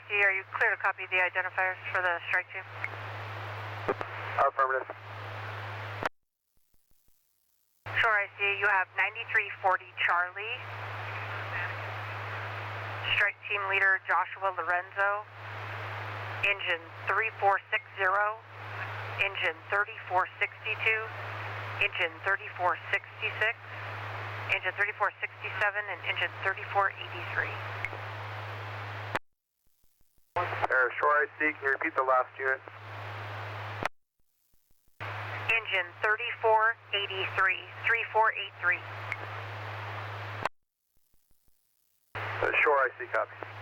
IC, are you clear to copy the identifiers for the strike team? Affirmative. Shore IC, you have 9340 Charlie. Strike team leader Joshua Lorenzo. Engine 3460. Engine 3462. Engine 3466. Engine 3467 and engine 3483. Shore IC, can you repeat the last unit? Engine 3483, 3483. Shore IC, copy.